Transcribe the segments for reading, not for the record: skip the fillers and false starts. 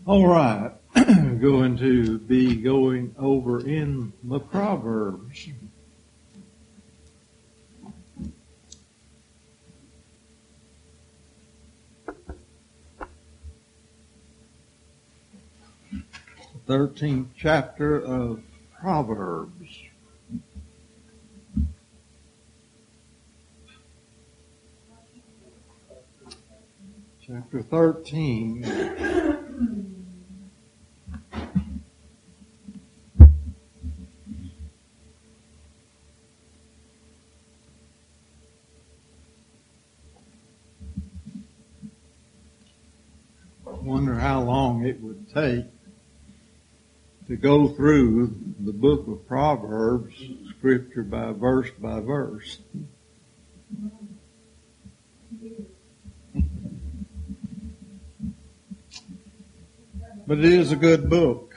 All right, going to be going over in the Proverbs. The 13th chapter of Proverbs. Chapter 13. Wonder how long it would take to go through the book of Proverbs, scripture by verse. But it is a good book.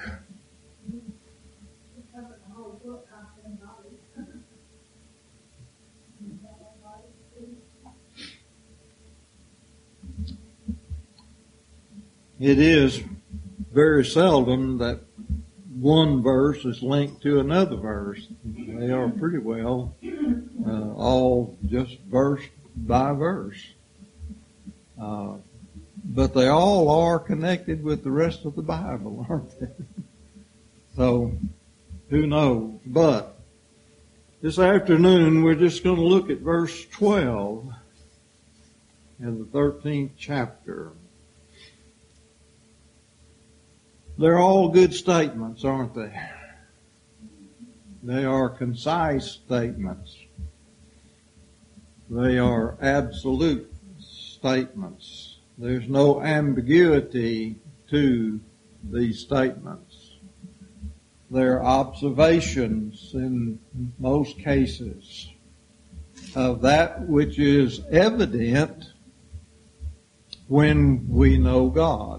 It is very seldom that one verse is linked to another verse. They are pretty well all just verse by verse. But they all are connected with the rest of the Bible, aren't they? So, who knows? But this afternoon we're just going to look at verse 12 in the 13th chapter. They're all good statements, aren't they? They are concise statements. They are absolute statements. There's no ambiguity to these statements. They're observations in most cases of that which is evident when we know God.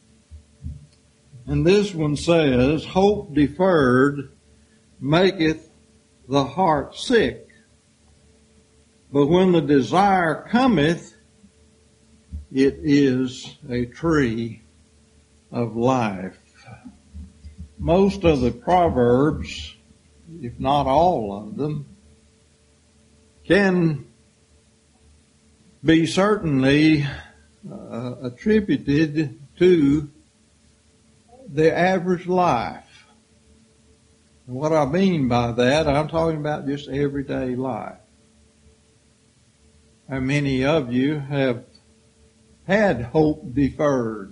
And this one says, hope deferred maketh the heart sick, but when the desire cometh, it is a tree of life. Most of the Proverbs, if not all of them, can be certainly attributed to the average life. And what I mean by that, I'm talking about just everyday life. How many of you have had hope deferred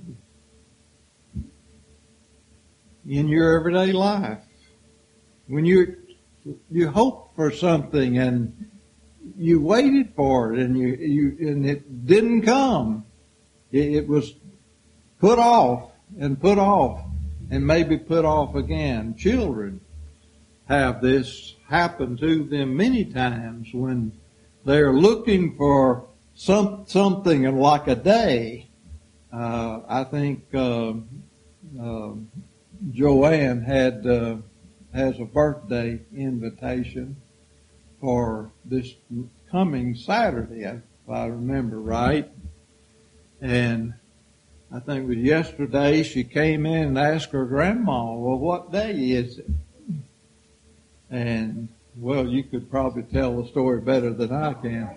in your everyday life? When you hope for something and you waited for it and and it didn't come. It was put off and put off and maybe put off again. Children have this happen to them many times when they're looking for something like a day. I think Joanne has a birthday invitation for this coming Saturday, if I remember right. And I think it was yesterday she came in and asked her grandma, well, what day is it? And, well, you could probably tell the story better than I can.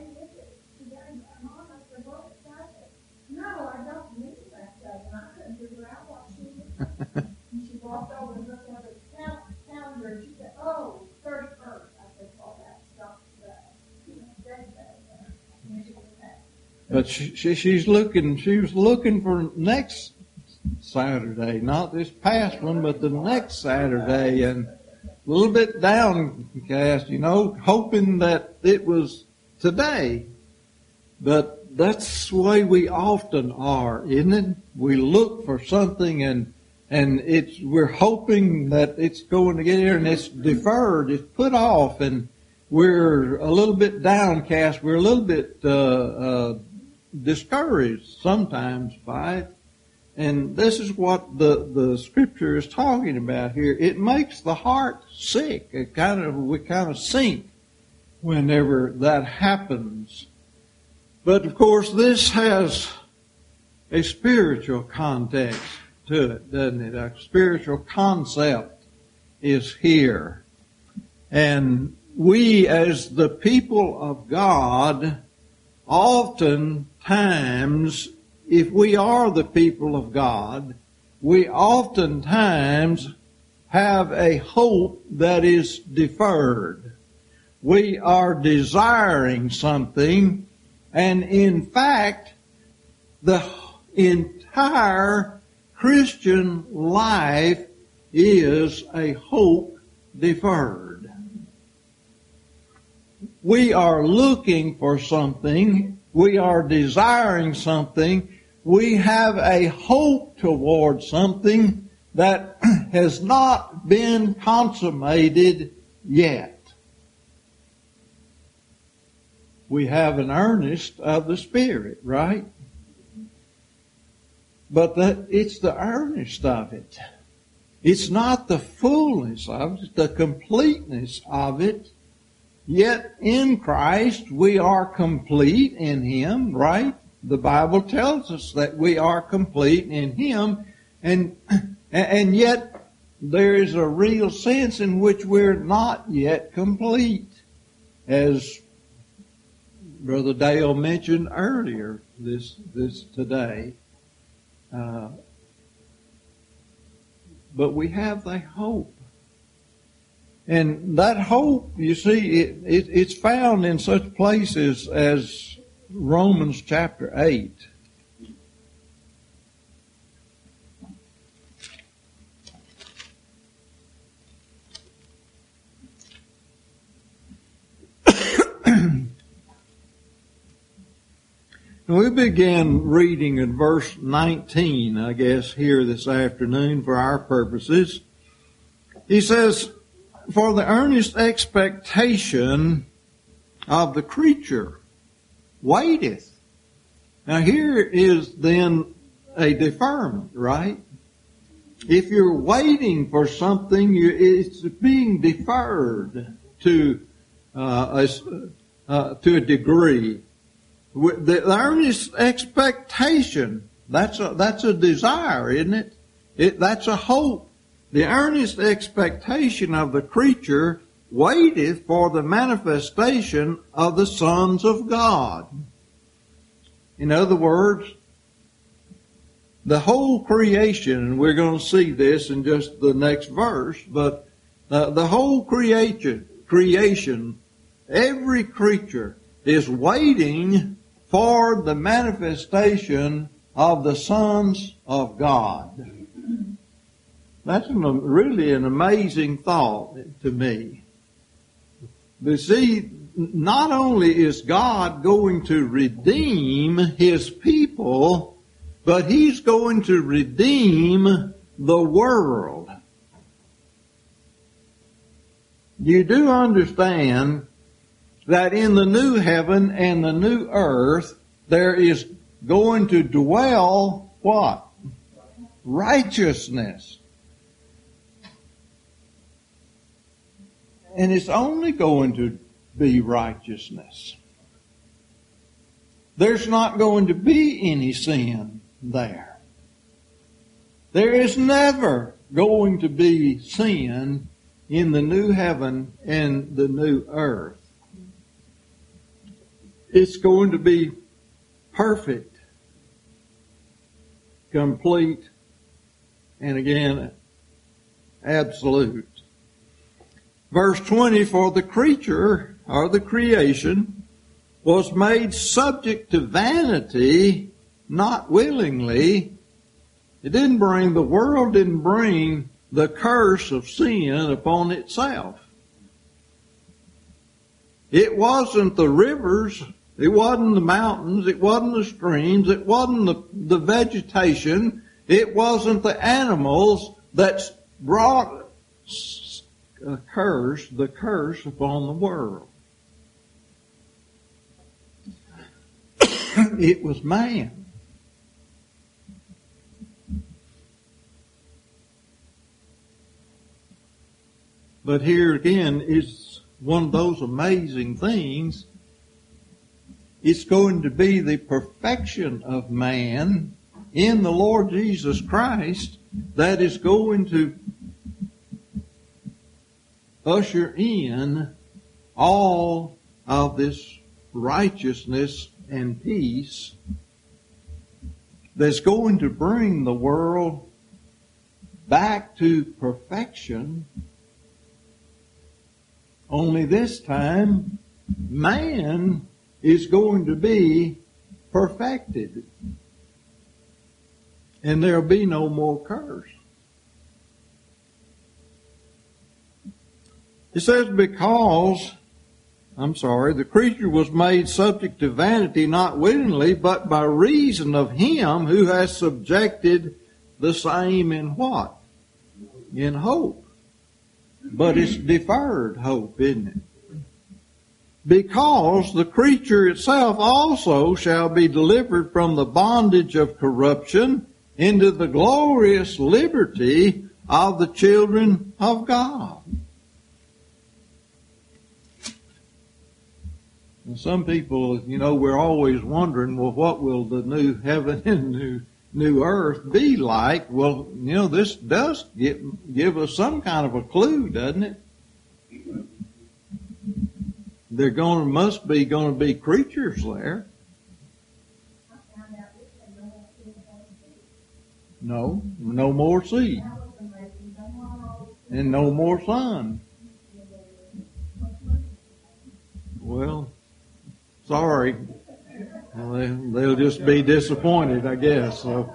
No, I don't need that day, and I couldn't figure out what she was. And she walked over and looked at the calendar, and she said, oh, 31st. I said, well, that's not that day. But she was looking for next Saturday, not this past one, but the next Saturday, and a little bit downcast, hoping that it was today. But that's the way we often are, isn't it? We look for something and we're hoping that it's going to get here, and it's deferred, it's put off, and we're a little bit downcast, we're a little bit discouraged sometimes by it. And this is what the scripture is talking about here. It makes the heart sick. We kind of sink whenever that happens. But of course, this has a spiritual context to it, doesn't it? A spiritual concept is here. And we as the people of God, oftentimes, if we are the people of God, we oftentimes have a hope that is deferred. We are desiring something, and in fact, the entire Christian life is a hope deferred. We are looking for something. We are desiring something. We have a hope toward something that has not been consummated yet. We have an earnest of the Spirit, right? But it's the earnest of it. It's not the fullness of it, it's the completeness of it. Yet in Christ we are complete in Him, right? The Bible tells us that we are complete in Him, and yet there is a real sense in which we're not yet complete, as Brother Dale mentioned earlier this today. But we have the hope. And that hope, you see, it's found in such places as Romans chapter 8. We began reading in verse 19, I guess, here this afternoon for our purposes. He says, "For the earnest expectation of the creature waiteth." Now here is then a deferment, right? If you're waiting for something, it's being deferred to a degree. The earnest expectation, that's a desire, isn't it? That's a hope. The earnest expectation of the creature waiteth for the manifestation of the sons of God. In other words, the whole creation, and we're going to see this in just the next verse, but the whole creation, every creature is waiting for the manifestation of the sons of God. That's really an amazing thought to me. But see, not only is God going to redeem His people, but He's going to redeem the world. You do understand that in the new heaven and the new earth, there is going to dwell what? Righteousness. And it's only going to be righteousness. There's not going to be any sin there. There is never going to be sin in the new heaven and the new earth. It's going to be perfect, complete, and again, absolute. Verse 20, "For the creature, or the creation, was made subject to vanity, not willingly." The world didn't bring the curse of sin upon itself. It wasn't the rivers, it wasn't the mountains, it wasn't the streams, it wasn't the vegetation, it wasn't the animals that brought the curse upon the world. It was man. But here again is one of those amazing things. It's going to be the perfection of man in the Lord Jesus Christ that is going to usher in all of this righteousness and peace that's going to bring the world back to perfection. Only this time, man is going to be perfected. And there'll be no more curse. It says the creature was made subject to vanity not willingly, but by reason of him who has subjected the same in what? In hope. But it's deferred hope, isn't it? Because the creature itself also shall be delivered from the bondage of corruption into the glorious liberty of the children of God. And some people, we're always wondering, well, what will the new heaven and new earth be like? Well, this does give us some kind of a clue, doesn't it? Must be going to be creatures there. No more sea. And no more sun. Well, sorry. They'll just be disappointed, I guess. So.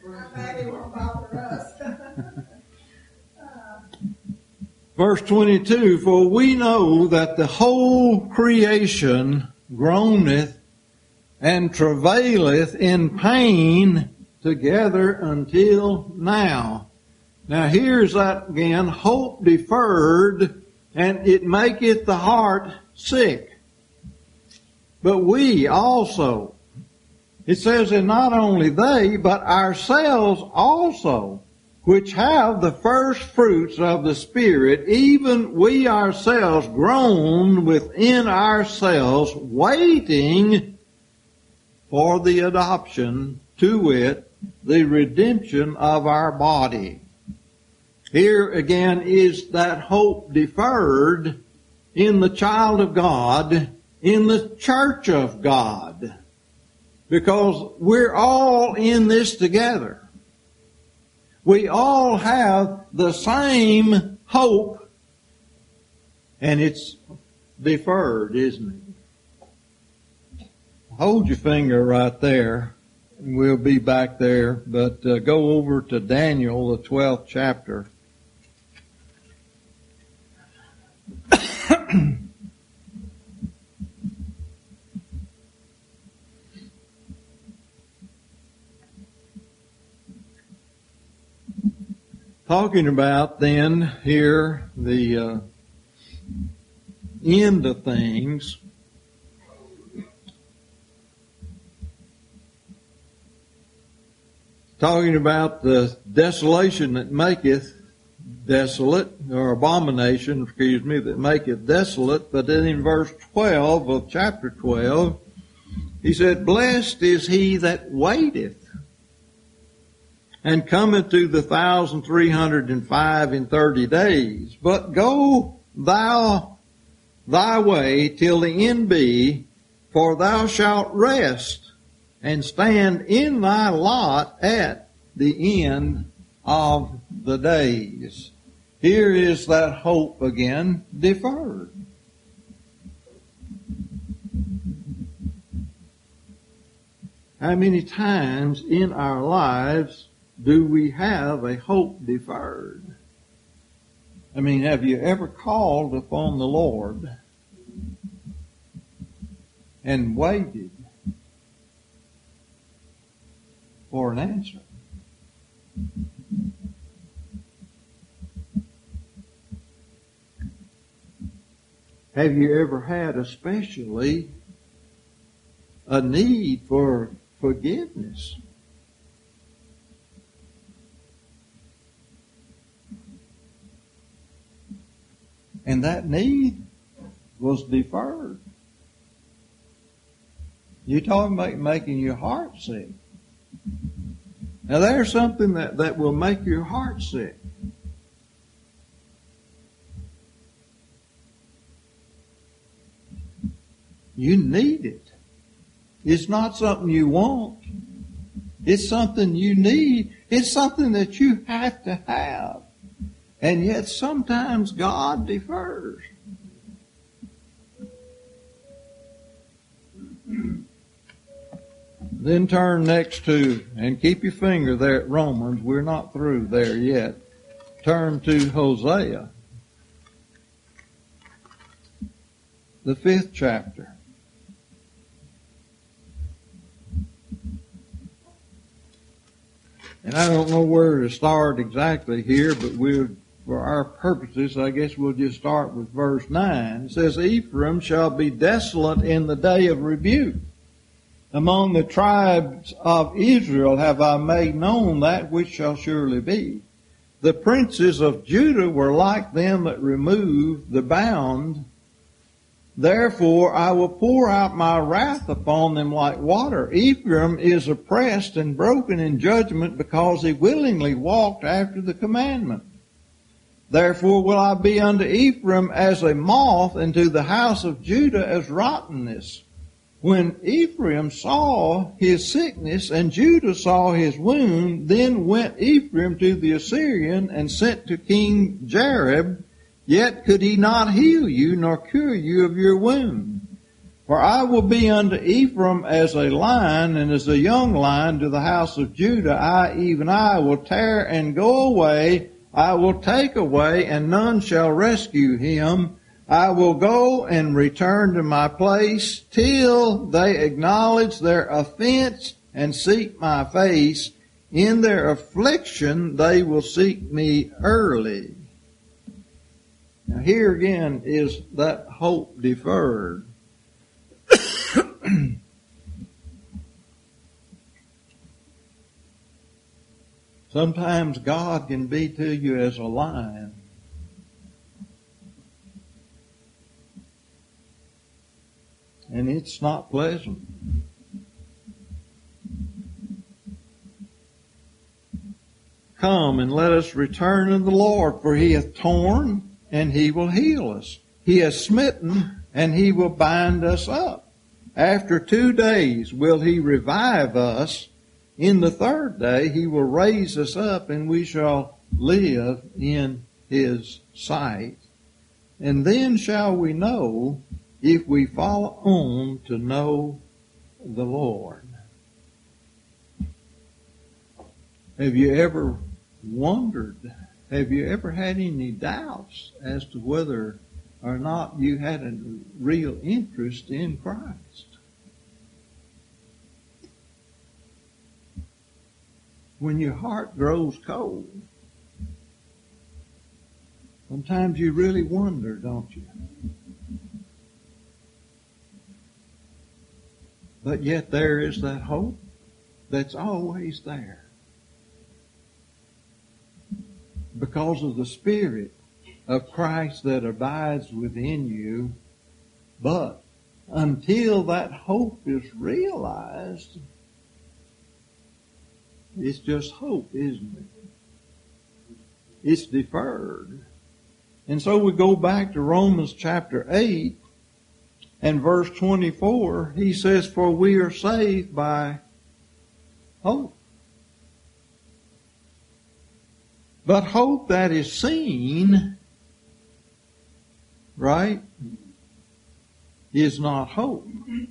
Verse 22, for we know that the whole creation groaneth and travaileth in pain together until now. Now here's that again, hope deferred, and it maketh the heart sick. But we also, it says, and not only they, but ourselves also, which have the first fruits of the Spirit, even we ourselves groan within ourselves, waiting for the adoption, to wit, the redemption of our body. Here again is that hope deferred in the child of God, in the church of God, because we're all in this together. We all have the same hope, and it's deferred, isn't it? Hold your finger right there, and we'll be back there, but go over to Daniel, the 12th chapter. Talking about then here the end of things. Talking about the desolation that maketh desolate, or abomination, that maketh desolate. But then in verse 12 of chapter 12, he said, blessed is he that waiteth, and cometh to the 1,305 in 30 days. But go thou thy way till the end be, for thou shalt rest, and stand in thy lot at the end of the days. Here is that hope again deferred. How many times in our lives do we have a hope deferred? I mean, have you ever called upon the Lord and waited for an answer? Have you ever had especially a need for forgiveness? And that need was deferred. You're talking about making your heart sick. Now there's something that will make your heart sick. You need it. It's not something you want. It's something you need. It's something that you have to have. And yet sometimes God defers. Then turn next to, and keep your finger there at Romans. We're not through there yet. Turn to Hosea, the 5th chapter. And I don't know where to start exactly here, but for our purposes, I guess we'll just start with verse 9. It says, Ephraim shall be desolate in the day of rebuke. Among the tribes of Israel have I made known that which shall surely be. The princes of Judah were like them that removed the bound. Therefore I will pour out my wrath upon them like water. Ephraim is oppressed and broken in judgment because he willingly walked after the commandment. Therefore will I be unto Ephraim as a moth, and to the house of Judah as rottenness. When Ephraim saw his sickness and Judah saw his wound, then went Ephraim to the Assyrian and sent to King Jareb, yet could he not heal you nor cure you of your wound. For I will be unto Ephraim as a lion, and as a young lion to the house of Judah. Even I will tear and go away. I will take away, and none shall rescue him. I will go and return to my place till they acknowledge their offense and seek my face. In their affliction they will seek me early. Now here again is that hope deferred. Sometimes God can be to you as a lion. And it's not pleasant. Come and let us return to the Lord, for he hath torn and he will heal us. He has smitten and he will bind us up. After 2 days will he revive us. In the 3rd day he will raise us up, and we shall live in his sight. And then shall we know, if we follow on to know the Lord. Have you ever wondered, have you ever had any doubts as to whether or not you had a real interest in Christ? When your heart grows cold, sometimes you really wonder, don't you? But yet there is that hope that's always there. Because of the Spirit of Christ that abides within you. But until that hope is realized, it's just hope, isn't it? It's deferred. And so we go back to Romans chapter 8 and verse 24. He says, for we are saved by hope. But hope that is seen, right, is not hope.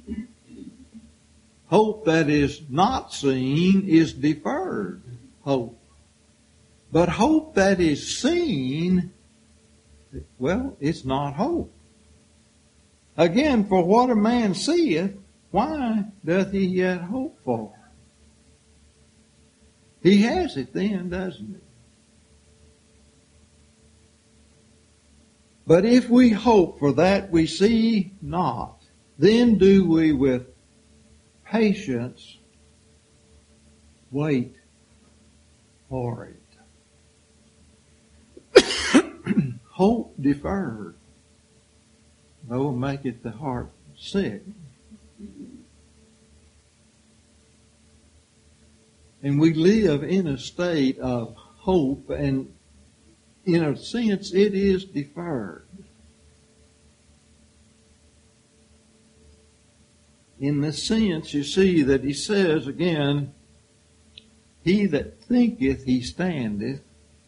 Hope that is not seen is deferred hope. But hope that is seen, well, it's not hope. Again, for what a man seeth, why doth he yet hope for? He has it then, doesn't he? But if we hope for that we see not, then do we with patience wait for it. Hope deferred, though, maketh the heart sick. And we live in a state of hope, and in a sense it is deferred. In the sense, you see, that he says again, he that thinketh he standeth,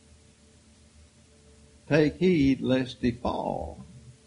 take heed lest he fall.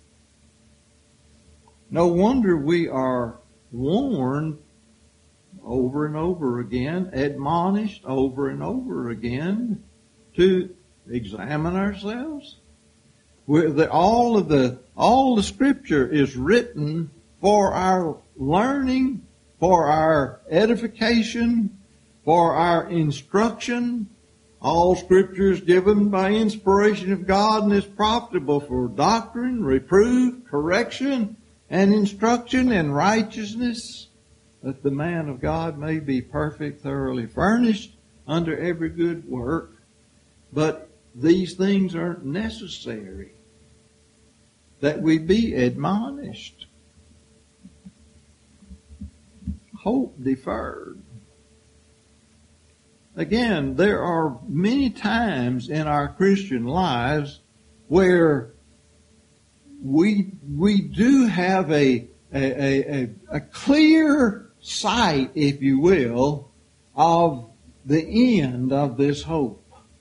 No wonder we are warned over and over again, admonished over and over again to examine ourselves. All the Scripture is written for our learning, for our edification, for our instruction. All Scripture is given by inspiration of God and is profitable for doctrine, reproof, correction, and instruction in righteousness, that the man of God may be perfect, thoroughly furnished unto every good work. But these things are necessary, that we be admonished. Hope deferred. Again, there are many times in our Christian lives where we do have a clear sight, if you will, of the end of this hope.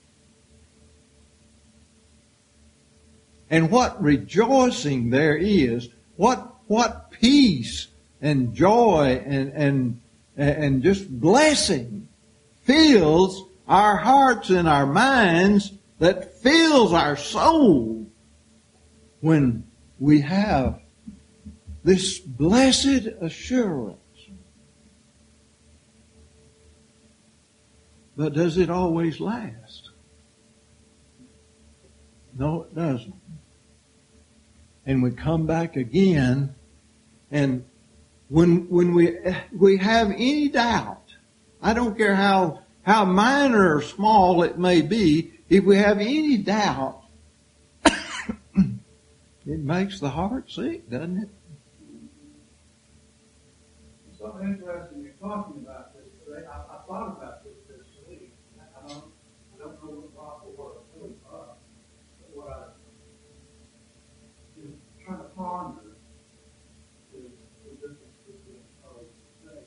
And what rejoicing there is, what peace and joy and just blessing fills our hearts and our minds, that fills our soul when we have this blessed assurance. But does it always last? No, it doesn't. And we come back again, and when we have any doubt, I don't care how minor or small it may be, if we have any doubt, it makes the heart sick, doesn't it? Something interesting you're talking about this today. I thought about this week. I don't know what proper word to put up, but what I is trying to ponder is the difference between hope and faith.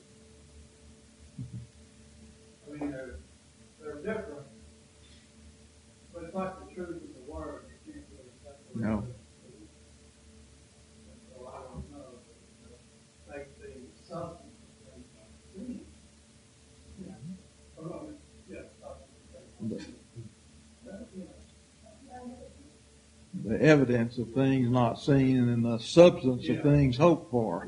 I mean, they're different, but it's like the truth of the word. You can't really separate No. them. And so I don't know. Like the substance of things not seen. Yeah. Oh, no, yeah, substance of things not seen. The evidence of things not seen and the substance of things hoped for.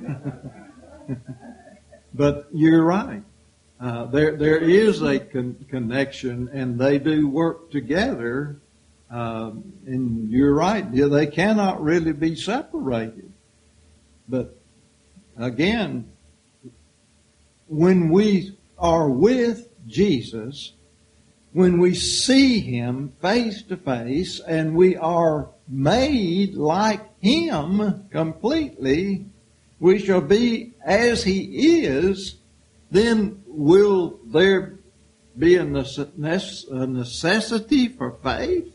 But you're right. There is a connection, and they do work together. And you're right. Yeah, they cannot really be separated. But again, when we are with Jesus, when we see Him face to face and we are made like Him completely, we shall be as He is, then will there be a necessity for faith?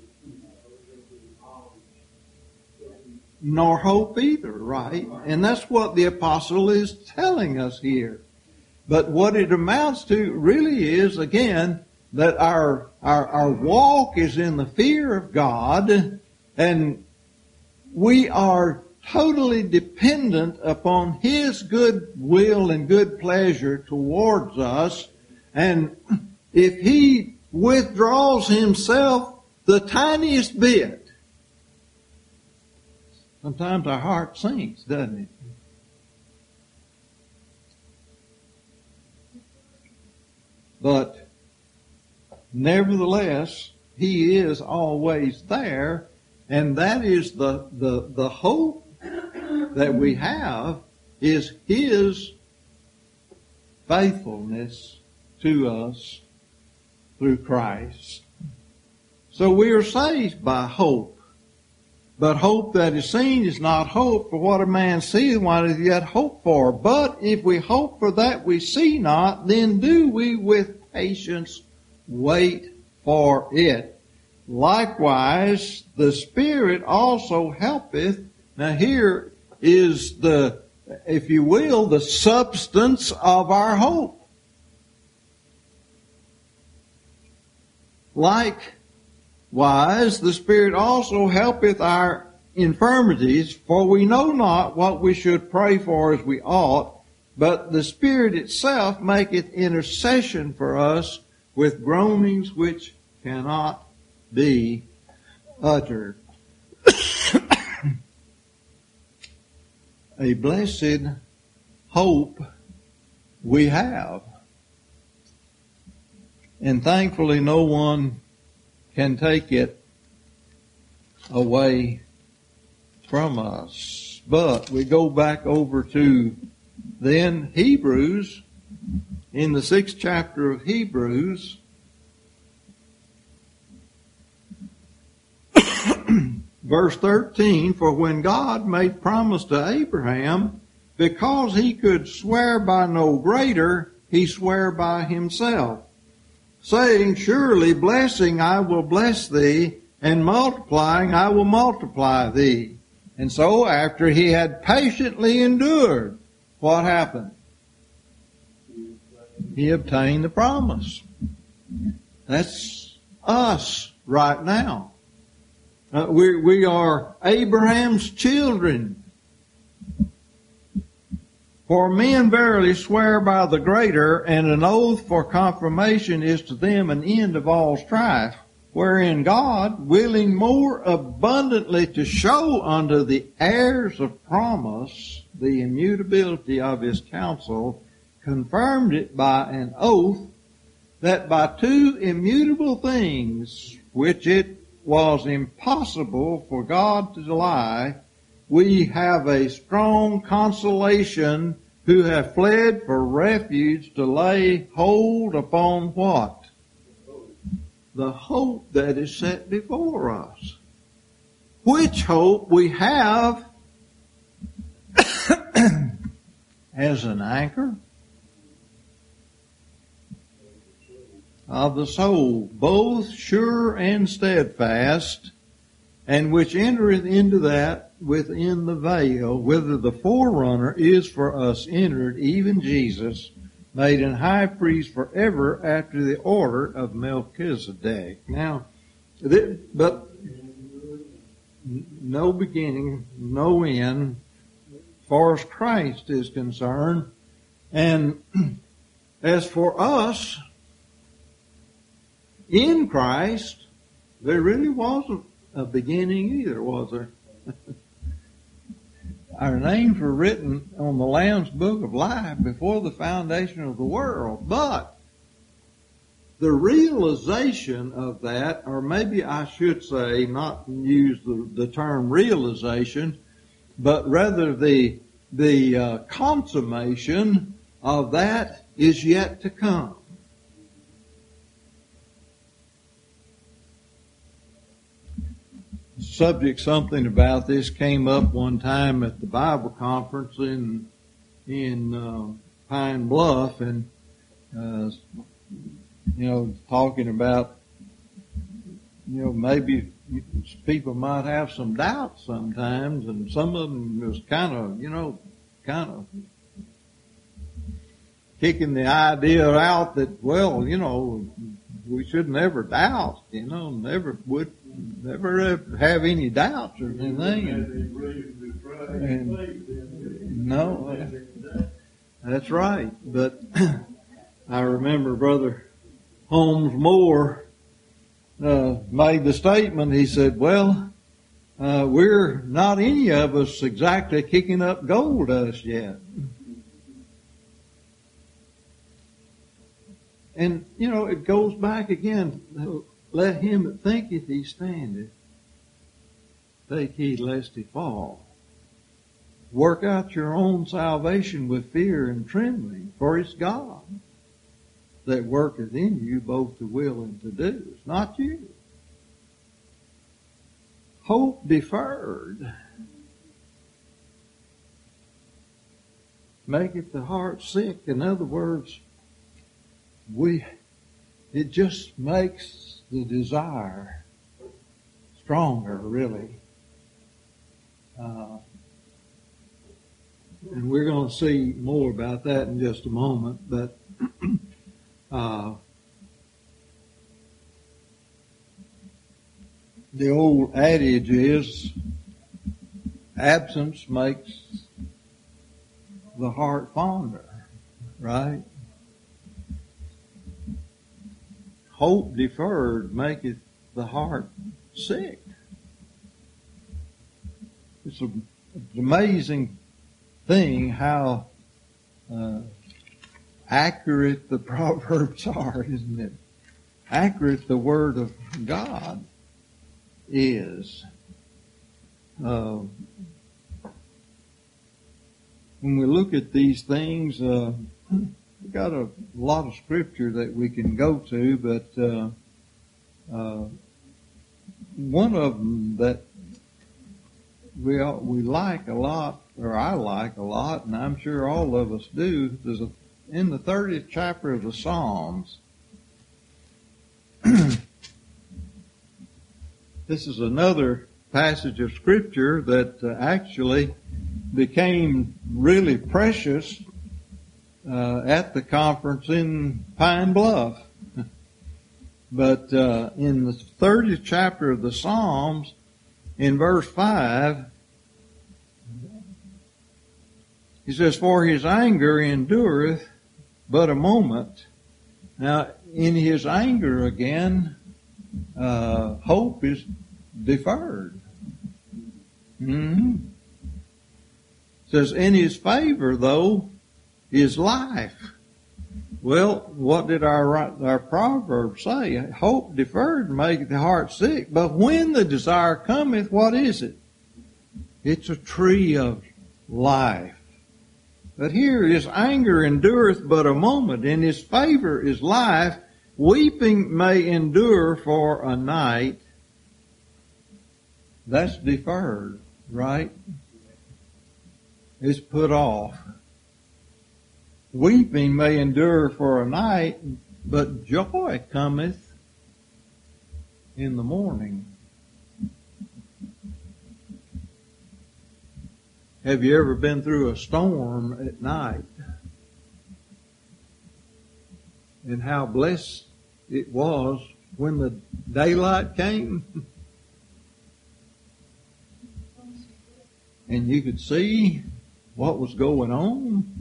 Nor hope either, right? And that's what the apostle is telling us here. But what it amounts to really is, again, that our walk is in the fear of God, and we are totally dependent upon His good will and good pleasure towards us. And if He withdraws Himself the tiniest bit, sometimes our heart sinks, doesn't it? But nevertheless, He is always there, and that is the hope that we have, is His faithfulness to us through Christ. So we are saved by hope. But hope that is seen is not hope, for what a man seeth, what is yet hope for. But if we hope for that we see not, then do we with patience wait for it. Likewise, the Spirit also helpeth. Now here is the, if you will, the substance of our hope. Likewise, the Spirit also helpeth our infirmities, for we know not what we should pray for as we ought, but the Spirit itself maketh intercession for us with groanings which cannot be uttered. A blessed hope we have. And thankfully no one can take it away from us. But we go back over to then Hebrews, in the 6th chapter of Hebrews, verse 13, for when God made promise to Abraham, because he could swear by no greater, he sware by himself, saying, surely blessing I will bless thee, and multiplying I will multiply thee. And so after he had patiently endured, what happened? He obtained the promise. That's us right now. We are Abraham's children. For men verily swear by the greater, and an oath for confirmation is to them an end of all strife, wherein God, willing more abundantly to show unto the heirs of promise the immutability of his counsel, confirmed it by an oath, that by two immutable things, which it was impossible for God to lie, we have a strong consolation, who have fled for refuge to lay hold upon what? The hope that is set before us. Which hope we have as an anchor of the soul, both sure and steadfast, and which entereth into that within the veil, whither the forerunner is for us entered, even Jesus, made an high priest forever after the order of Melchizedek. Now, but no beginning, no end, far as Christ is concerned. And as for us, in Christ, there really wasn't a beginning either, was there? Our names were written on the Lamb's Book of Life before the foundation of the world. But the realization of that, or maybe I should say, not use the term realization, but rather the consummation of that is yet to come. Subject something about this came up one time at the Bible conference in Pine Bluff, and talking about maybe people might have some doubts sometimes, and some of them was kind of kicking the idea out that, well, we should never doubt, never have any doubts or anything. And no, that's right. But I remember Brother Holmes Moore made the statement. He said, well, we're not any of us exactly kicking up gold dust yet. And, it goes back again. Let him that thinketh he standeth take heed lest he fall. Work out your own salvation with fear and trembling, for it's God that worketh in you both to will and to do. It's not you. Hope deferred maketh the heart sick. In other words, we it just makes the desire stronger, really. And we're going to see more about that in just a moment, but the old adage is, absence makes the heart fonder, right? Hope deferred maketh the heart sick. It's an amazing thing how accurate the Proverbs are, isn't it? Accurate the Word of God is. When we look at these things, we've got a lot of scripture that we can go to, but one of them that we like a lot, or I like a lot, and I'm sure all of us do, is in the 30th chapter of the Psalms. This is another passage of scripture that actually became really precious at the conference in Pine Bluff. But in the 30th chapter of the Psalms, in verse 5, he says, "For his anger endureth but a moment." Now, in his anger again, hope is deferred. Mm-hmm. Says, "In his favor, though, is life." Well, what did our proverb say? Hope deferred maketh the heart sick, but when the desire cometh, what is it? It's a tree of life. But here, his anger endureth but a moment, in his favor is life. Weeping may endure for a night. That's deferred, right? It's put off. Weeping may endure for a night, but joy cometh in the morning. Have you ever been through a storm at night? And how blessed it was when the daylight came? And you could see what was going on.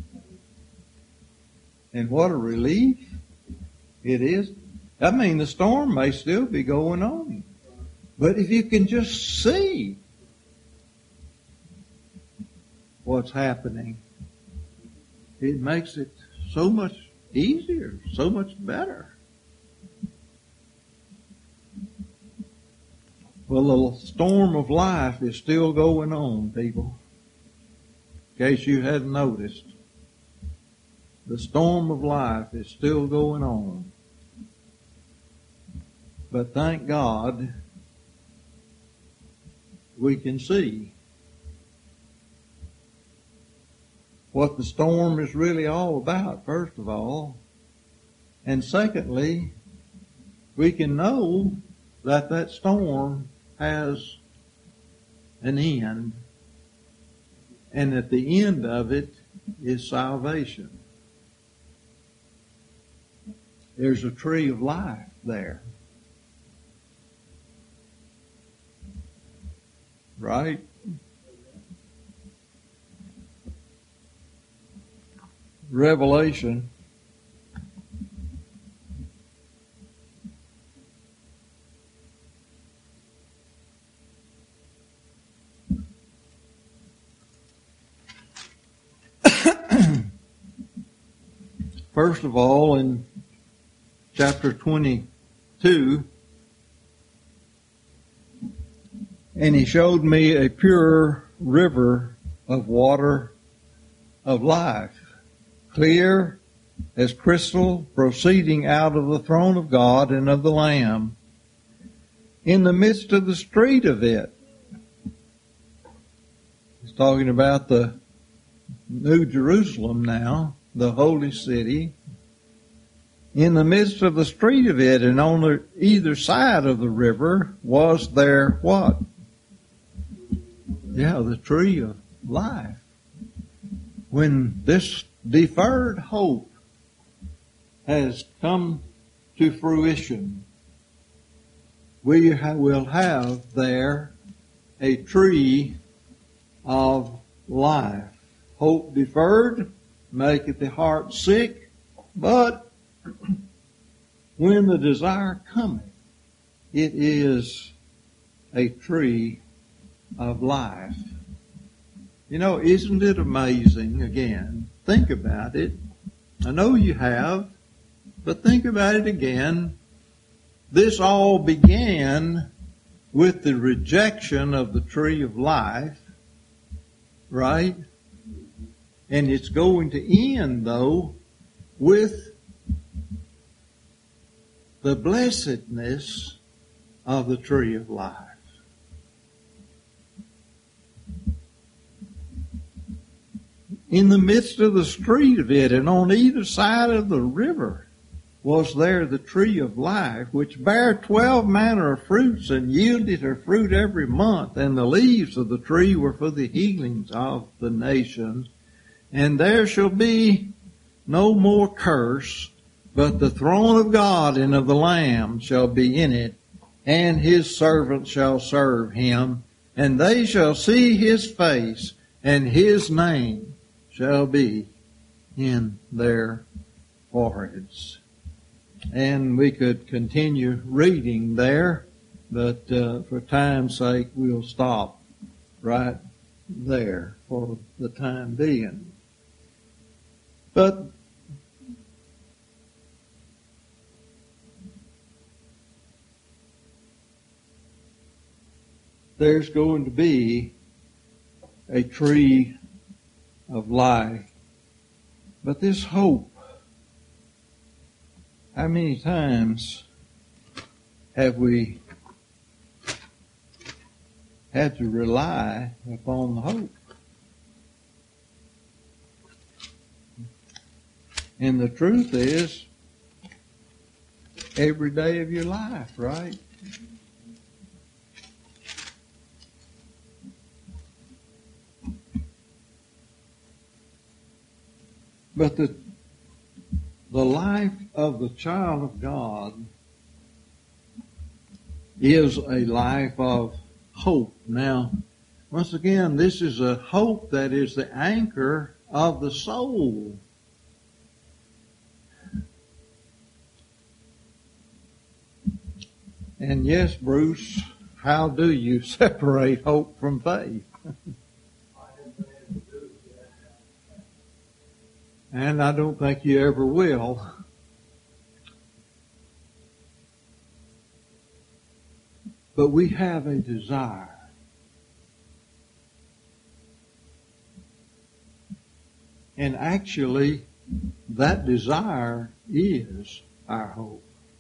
And what a relief it is. I mean, the storm may still be going on. But if you can just see what's happening, it makes it so much easier, so much better. Well, the storm of life is still going on, people. In case you hadn't noticed. The storm of life is still going on. But thank God we can see what the storm is really all about, first of all. And secondly, we can know that that storm has an end. And at the end of it is salvation. There's a tree of life there. Right? Revelation. First of all, in chapter 22, "And he showed me a pure river of water of life, clear as crystal, proceeding out of the throne of God and of the Lamb, in the midst of the street of it." He's talking about the New Jerusalem now, the holy city. In the midst of the street of it, and on either side of the river, was there what? Yeah, the tree of life. When this deferred hope has come to fruition, we will have there a tree of life. Hope deferred maketh the heart sick, but when the desire cometh, it is a tree of life. You know, isn't it amazing, again, think about it. I know you have, but think about it again. This all began with the rejection of the tree of life, right? And it's going to end, though, with the blessedness of the tree of life. In the midst of the street of it, and on either side of the river, was there the tree of life, which bare 12 manner of fruits, and yielded her fruit every month. And the leaves of the tree were for the healings of the nations. And there shall be no more curse, but the throne of God and of the Lamb shall be in it, and his servants shall serve him, and they shall see his face, and his name shall be in their foreheads. And we could continue reading there, but for time's sake, we'll stop right there for the time being. But there's going to be a tree of life. But this hope, how many times have we had to rely upon the hope? And the truth is, every day of your life, right? But the life of the child of God is a life of hope. Now, once again, this is a hope that is the anchor of the soul. And yes, Bruce, how do you separate hope from faith? And I don't think you ever will. But we have a desire. And actually, that desire is our hope.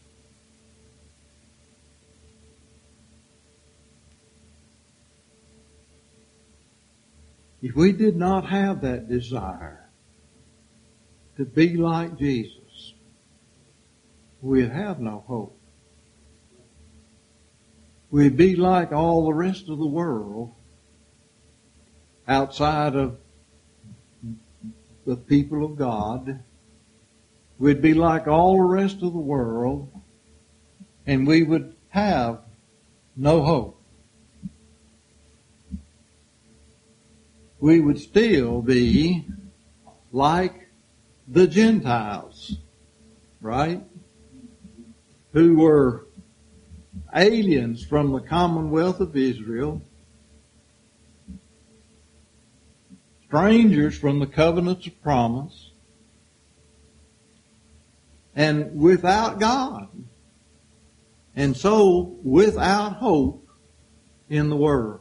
If we did not have that desire to be like Jesus, we'd have no hope. We'd be like all the rest of the world outside of the people of God. We'd be like all the rest of the world, and we would have no hope. We would still be like the Gentiles, right? Who were aliens from the commonwealth of Israel, strangers from the covenants of promise, and without God, and so without hope in the world.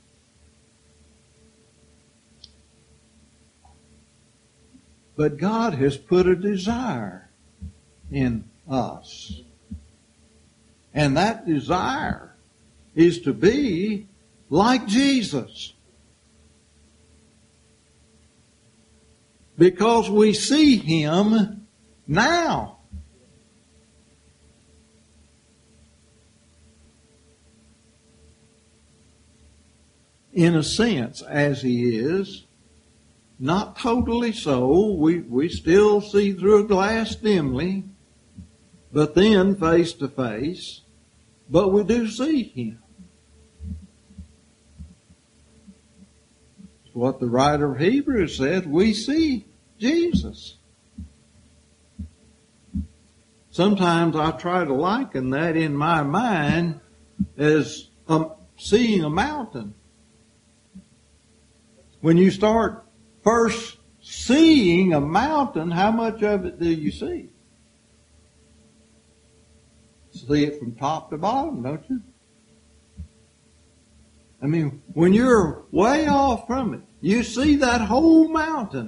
But God has put a desire in us. And that desire is to be like Jesus. Because we see Him now. in a sense, as He is. Not totally so. We still see through a glass dimly, but then face to face. But we do see Him. It's what the writer of Hebrews says. We see Jesus. Sometimes I try to liken that in my mind as seeing a mountain. When you start first seeing a mountain, how much of it do you see? See it from top to bottom, don't you? I mean, when you're way off from it, you see that whole mountain.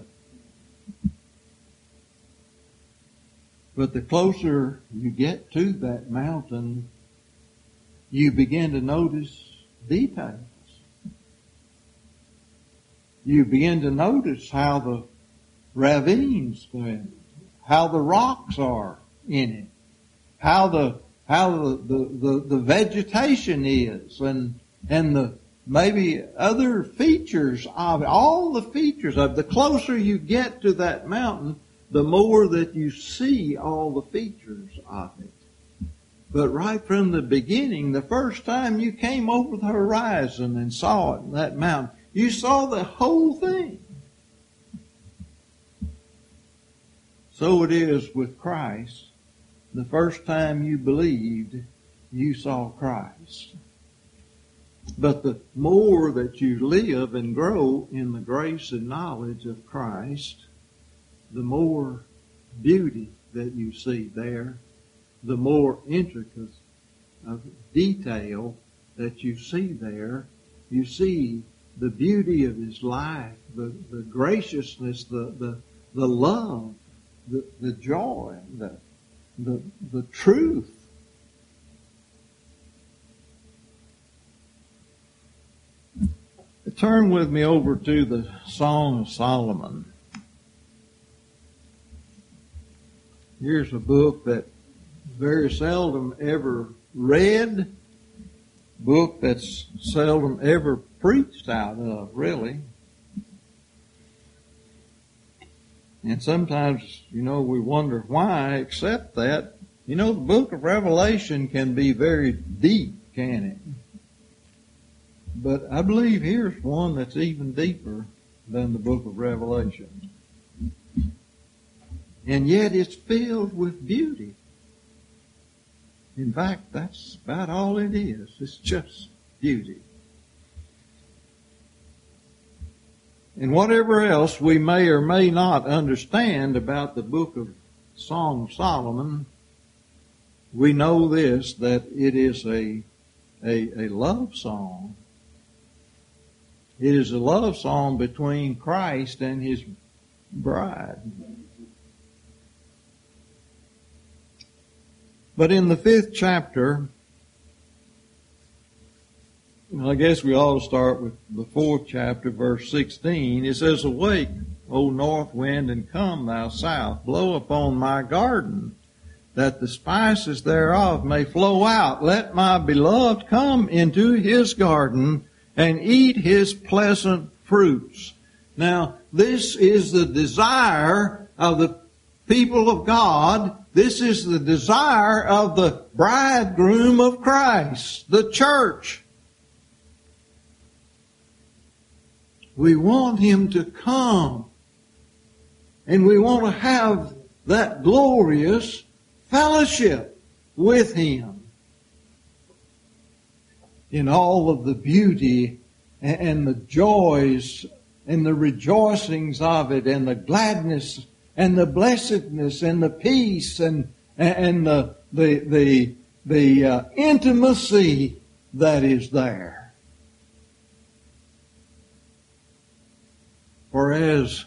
But the closer you get to that mountain, you begin to notice details. You begin to notice how the ravines go, how the rocks are in it, how the vegetation is, and the maybe other features of it, all the features of it. The closer you get to that mountain, the more that you see all the features of it. But right from the beginning, the first time you came over the horizon and saw it, that mountain, you saw the whole thing. So it is with Christ. The first time you believed, you saw Christ. But the more that you live and grow in the grace and knowledge of Christ, the more beauty that you see there, the more intricate of detail that you see there. You see the beauty of His life, the graciousness, the love, the joy, the truth. Turn with me over to the Song of Solomon. Here's a book that very seldom ever read, book that's seldom ever preached out of, really. And sometimes, we wonder why, except that, the book of Revelation can be very deep, can it? But I believe here's one that's even deeper than the book of Revelation. And yet it's filled with beauty. In fact, that's about all it is. It's just beauty. And whatever else we may or may not understand about the book of Song of Solomon, we know this, that it is a love song. It is a love song between Christ and His bride. But in the 5th chapter, I guess we ought to start with the 4th chapter, verse 16. It says, "Awake, O north wind, and come, thou south. Blow upon my garden, that the spices thereof may flow out. Let my beloved come into his garden, and eat his pleasant fruits." Now, this is the desire of the people of God. This is the desire of the bridegroom of Christ, the church. We want Him to come, and we want to have that glorious fellowship with Him in all of the beauty and the joys and the rejoicings of it, and the gladness and the blessedness and the peace and the intimacy that is there. For as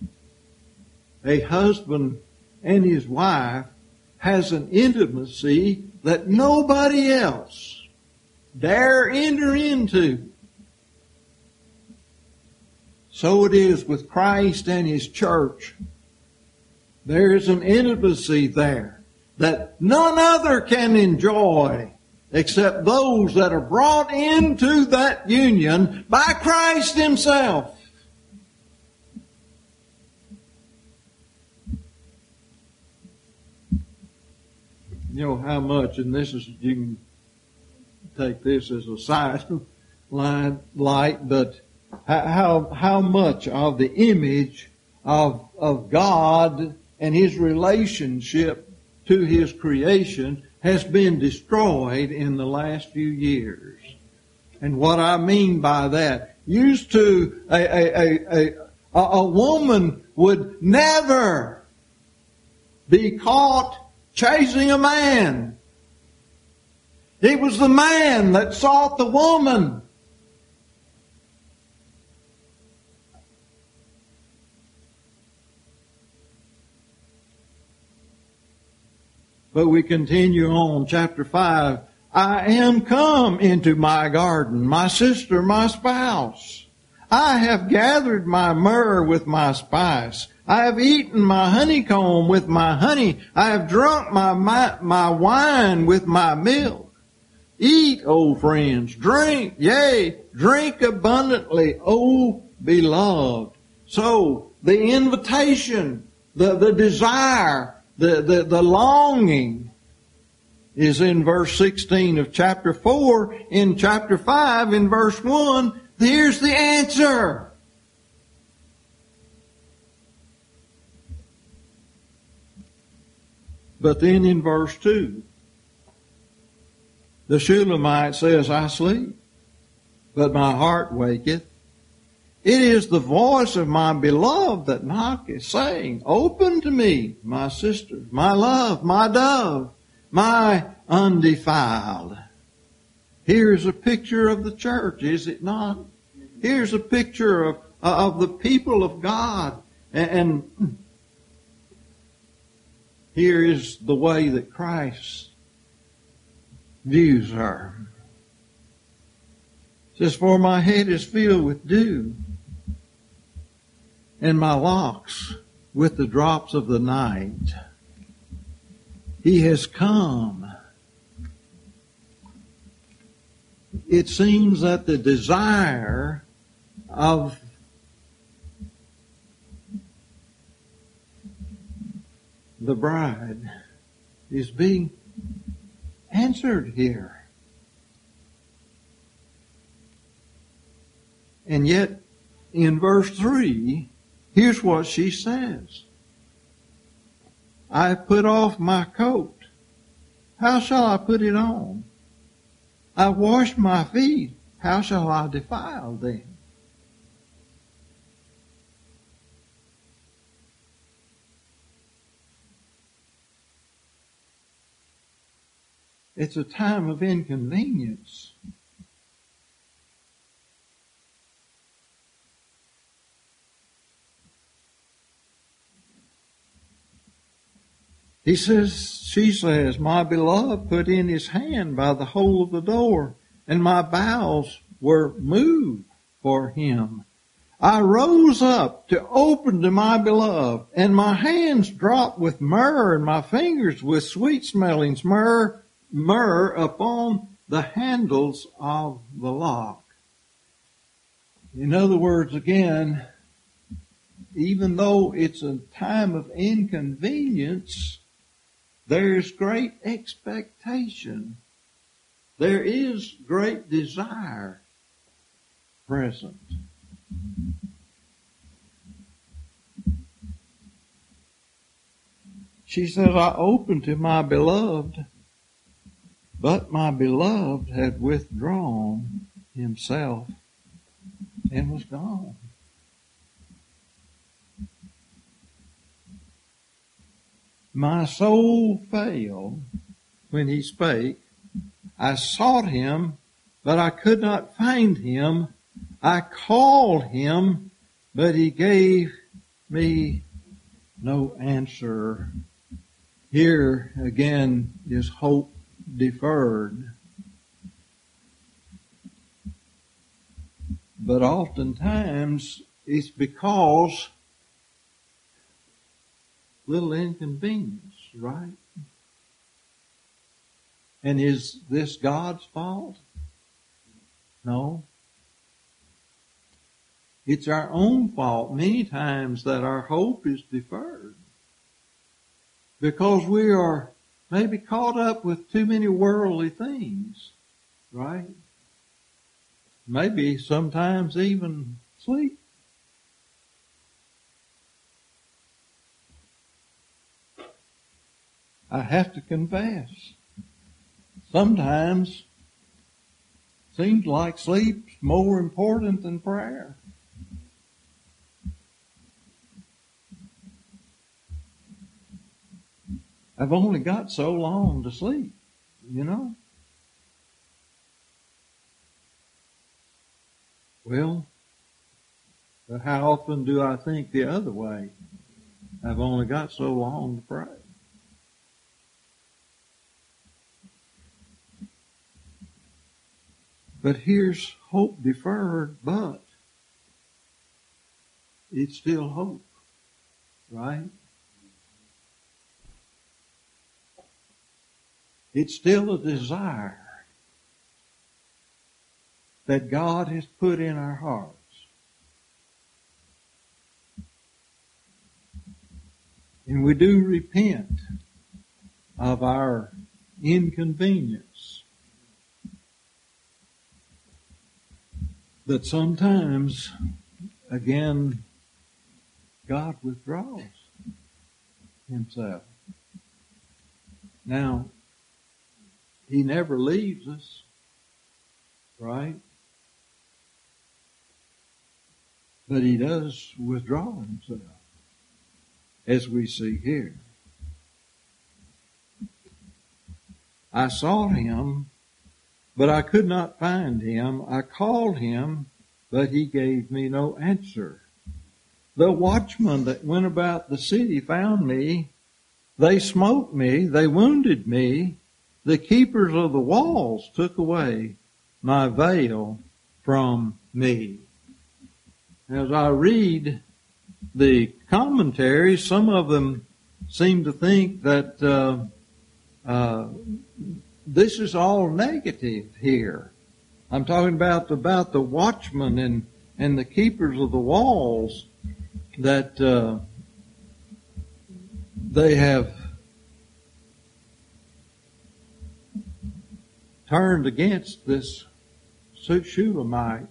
a husband and his wife has an intimacy that nobody else dare enter into, so it is with Christ and His church. There is an intimacy there that none other can enjoy except those that are brought into that union by Christ Himself. You know how much, and this is, you can take this as a sideline light, but how much of the image of God and His relationship to His creation has been destroyed in the last few years. And what I mean by that, used to a woman would never be caught chasing a man. It was the man that sought the woman. But we continue on, chapter 5. I am come into my garden, my sister, my spouse. I have gathered my myrrh with my spice. I have eaten my honeycomb with my honey. I have drunk my wine with my milk. Eat, O friends, drink, yea, drink abundantly, O beloved. So, the invitation, the desire, the longing is in verse 16 of chapter 4. In chapter 5, in verse 1, here's the answer. But then in verse 2, the Shulamite says, I sleep, but my heart waketh. It is the voice of my beloved that knocketh, saying, open to me, my sister, my love, my dove, my undefiled. Here's a picture of the church, is it not? Here's a picture of the people of God. And here is the way that Christ views her. It says, for my head is filled with dew, and my locks with the drops of the night. He has come. It seems that the desire of the bride is being answered here. And yet, in verse 3, here's what she says. I put off my coat. How shall I put it on? I washed my feet. How shall I defile them? It's a time of inconvenience. She says, my beloved put in his hand by the hole of the door, and my bowels were moved for him. I rose up to open to my beloved, and my hands dropped with myrrh, and my fingers with sweet-smelling myrrh upon the handles of the lock. In other words, again, even though it's a time of inconvenience, there's great expectation. There is great desire present. She says, I opened to my beloved, but my beloved had withdrawn himself and was gone. My soul failed when he spake. I sought him, but I could not find him. I called him, but he gave me no answer. Here again is hope deferred. But oftentimes it's because little inconvenience, right? And is this God's fault? No. It's our own fault many times that our hope is deferred. Because we are maybe caught up with too many worldly things, right? Maybe sometimes even sleep. I have to confess, sometimes seems like sleep's more important than prayer. I've only got so long to sleep, you know. Well, but how often do I think the other way? I've only got so long to pray. But here's hope deferred, but it's still hope, right? It's still a desire that God has put in our hearts. And we do repent of our inconvenience. But sometimes, again, God withdraws Himself. Now, He never leaves us, right? But He does withdraw Himself, as we see here. I sought Him, but I could not find Him. I called Him, but He gave me no answer. The watchmen that went about the city found me. They smote me. They wounded me. The keepers of the walls took away my veil from me. As I read the commentaries, some of them seem to think that this is all negative here. I'm talking about the watchmen and the keepers of the walls, that they have turned against this Shulamite.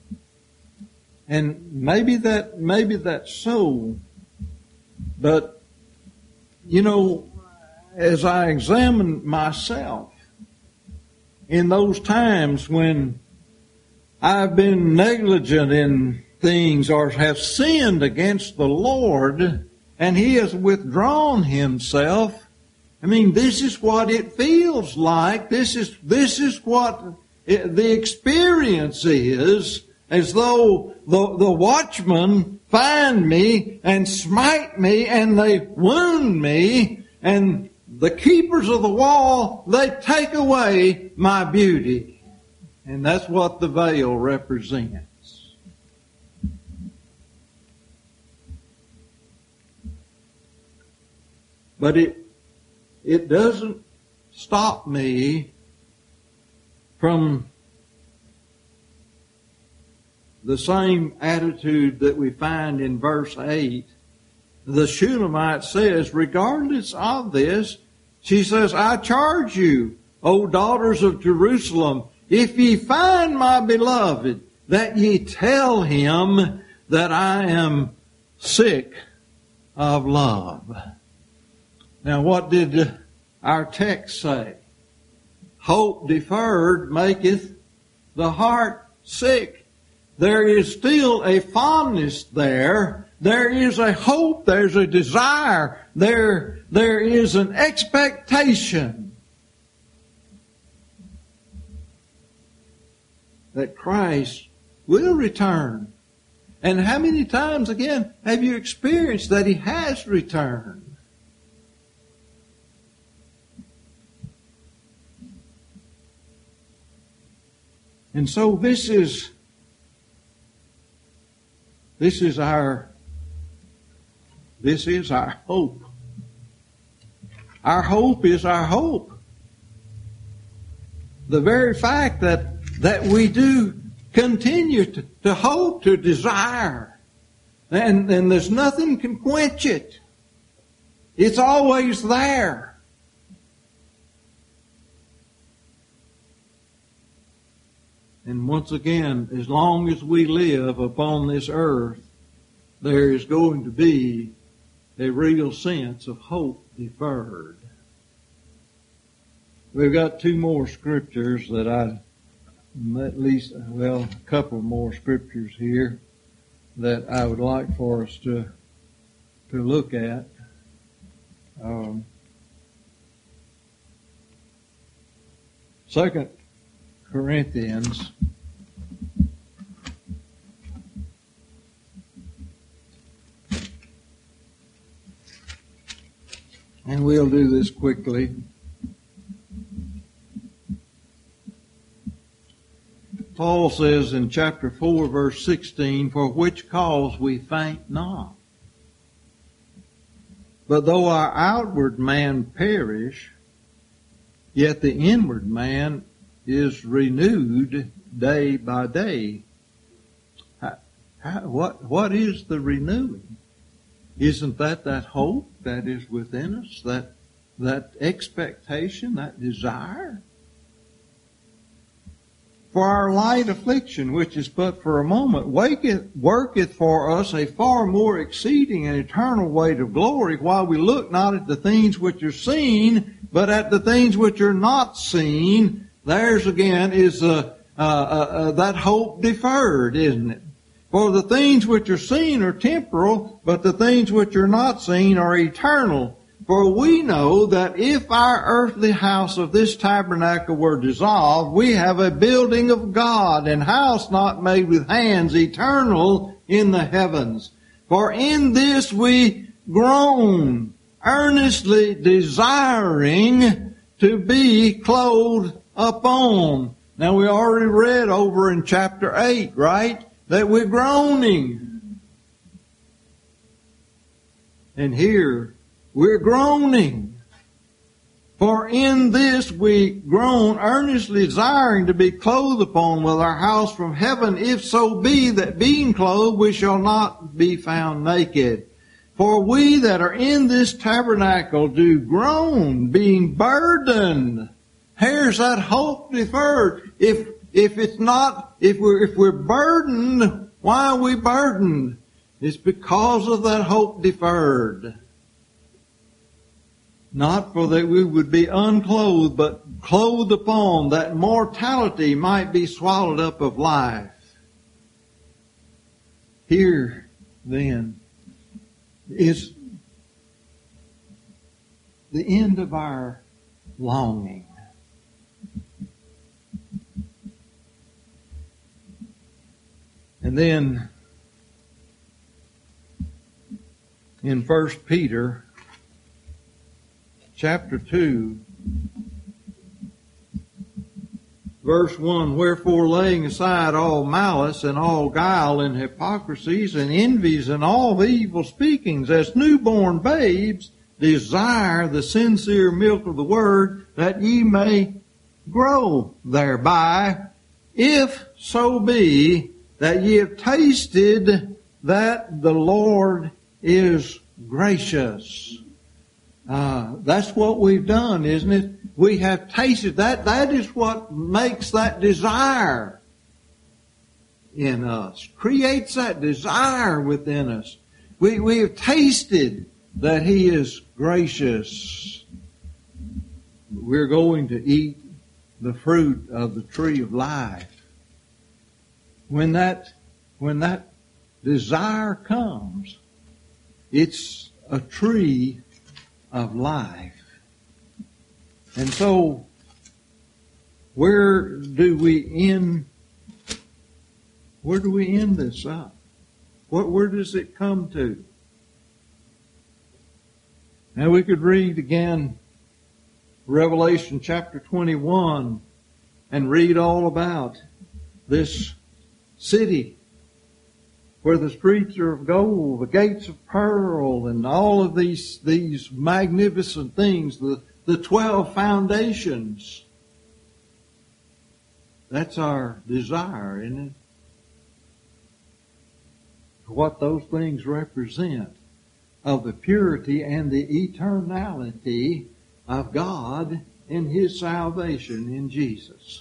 And maybe that's so, but you know, as I examine myself in those times when I've been negligent in things or have sinned against the Lord and He has withdrawn Himself, I mean, this is what it feels like. This is what the experience is, as though the watchmen find me and smite me and they wound me, and the keepers of the wall, they take away my beauty. And that's what the veil represents. But it doesn't stop me from the same attitude that we find in verse 8. The Shulamite says, regardless of this, she says, I charge you, O daughters of Jerusalem, if ye find my beloved, that ye tell him that I am sick of love. Now, what did our text say? Hope deferred maketh the heart sick. There is still a fondness there. There is a hope. There's a desire. There is an expectation that Christ will return. And how many times, again, have you experienced that He has returned? And so this is our hope. Our hope is our hope. the very fact that we do continue to hope, to desire, and there's nothing can quench it. It's always there. And once again, as long as we live upon this earth, there is going to be a real sense of hope deferred. We've got two more scriptures that a couple more scriptures here that I would like for us to look at. 2 Corinthians and we'll do this quickly. Paul says in chapter 4, verse 16, "For which cause we faint not. But though our outward man perish, yet the inward man is renewed day by day." What is the renewing? Isn't that hope that is within us, that expectation, that desire? "For our light affliction, which is but for a moment, worketh for us a far more exceeding and eternal weight of glory, while we look not at the things which are seen, but at the things which are not seen." There's again is that hope deferred, isn't it? "For the things which are seen are temporal, but the things which are not seen are eternal. For we know that if our earthly house of this tabernacle were dissolved, we have a building of God, an house not made with hands, eternal in the heavens. For in this we groan, earnestly desiring to be clothed upon." Now we already read over in chapter 8, right? That we're groaning. And here, we're groaning. "For in this we groan, earnestly desiring to be clothed upon with our house from heaven, if so be that being clothed we shall not be found naked. For we that are in this tabernacle do groan, being burdened." Here's that hope deferred. If we're burdened, why are we burdened? It's because of that hope deferred. Not for that we would be unclothed, but clothed upon, that mortality might be swallowed up of life. Here, then, is the end of our longing. And then, in 1 Peter chapter 2, verse 1, "Wherefore laying aside all malice and all guile and hypocrisies and envies and all evil speakings, as newborn babes, desire the sincere milk of the word, that ye may grow thereby, if so be that ye have tasted that the Lord is gracious." That's what we've done, isn't it? We have tasted that. That is what makes that desire in us, creates that desire within us. We have tasted that He is gracious. We're going to eat the fruit of the tree of life. When that desire comes, it's a tree of life. And so, where do we end this up? Where does it come to? Now we could read again Revelation chapter 21 and read all about this city where the streets are of gold, the gates of pearl, and all of these magnificent things, the 12 foundations. That's our desire, isn't it? What those things represent of the purity and the eternality of God in His salvation in Jesus.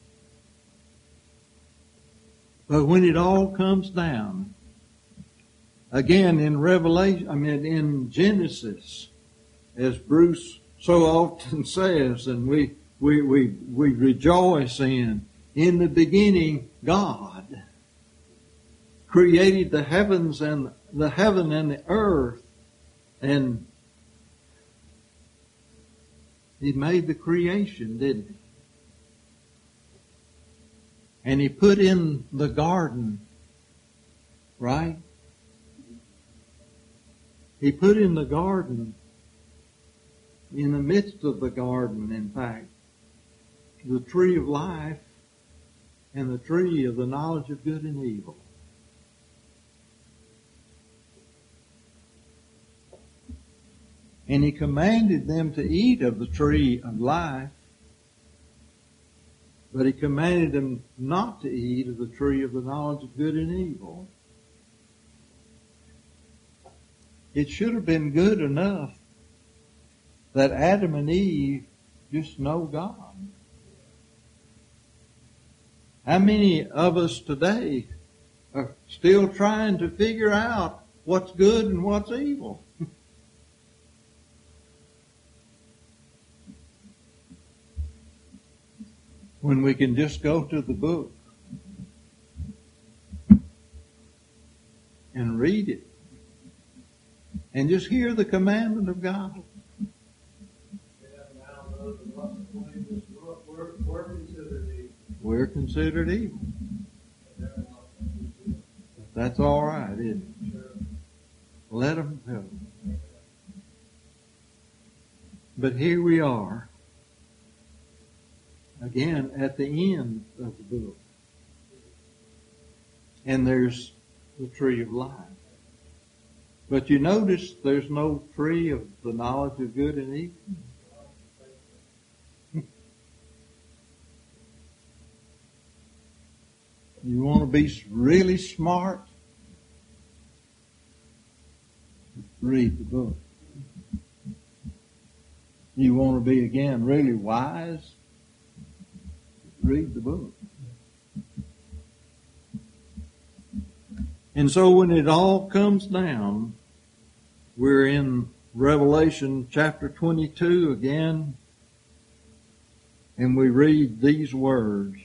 But when it all comes down, again in in Genesis, as Bruce so often says, and we rejoice in the beginning, God created the heavens and the heaven and the earth, and He made the creation, didn't He? And He put in the garden, right? He put in the garden, in the midst of the garden, in fact, the tree of life and the tree of the knowledge of good and evil. And He commanded them to eat of the tree of life, but He commanded them not to eat of the tree of the knowledge of good and evil. It should have been good enough that Adam and Eve just know God. How many of us today are still trying to figure out what's good and what's evil? When we can just go to the book and read it and just hear the commandment of God. We're considered evil. That's all right, isn't it? Let them go. But here we are, again, at the end of the book. And there's the tree of life. But you notice there's no tree of the knowledge of good and evil. You want to be really smart? Read the book. You want to be, again, really wise? Read the book. And so when it all comes down, we're in Revelation chapter 22 again, and we read these words.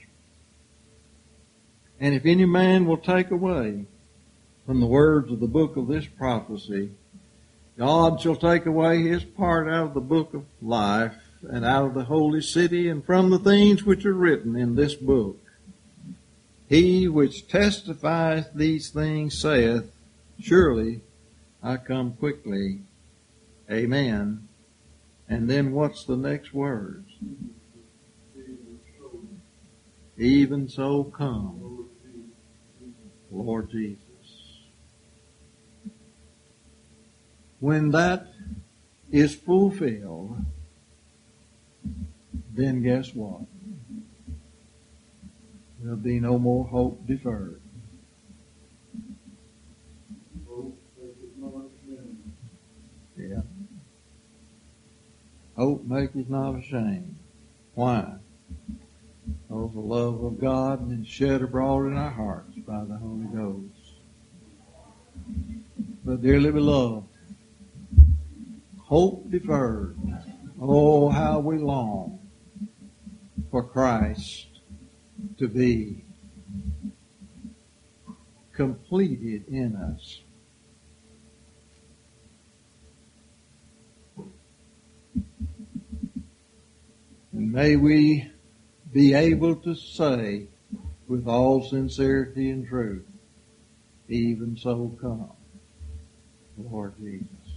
And if any man will take away from the words of the book of this prophecy, God shall take away his part out of the book of life and out of the holy city and from the things which are written in this book. He which testifieth these things saith, surely I come quickly. Amen. And then what's the next words? Even so come, Lord Jesus. When that is fulfilled, then guess what? There'll be no more hope deferred. Yeah. Hope maketh not ashamed. Why? Oh, the love of God is shed abroad in our hearts by the Holy Ghost. But dearly beloved, hope deferred. Oh, how we long for Christ to be completed in us. And may we be able to say with all sincerity and truth, even so come, Lord Jesus.